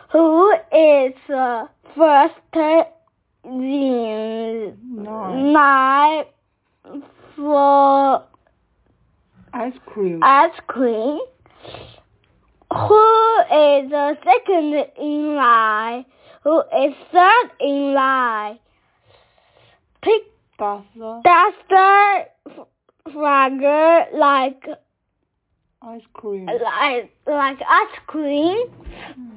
Who is the first in line for ice cream? Who is the second in line? Who is third in line? Does the frogger like ice cream? Like ice cream?